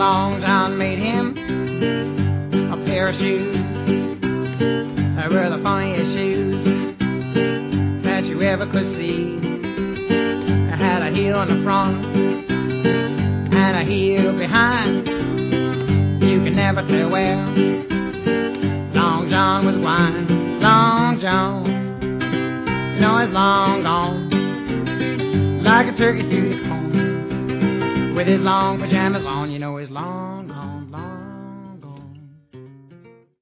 Long John made him a pair of shoes. They were the funniest shoes that you ever could see. They had a heel in the front and a heel behind. You could never tell where Long John was blind. Long John, you know he's long gone, like a turkey through the corn, with his long pajamas on, you know he's long gone.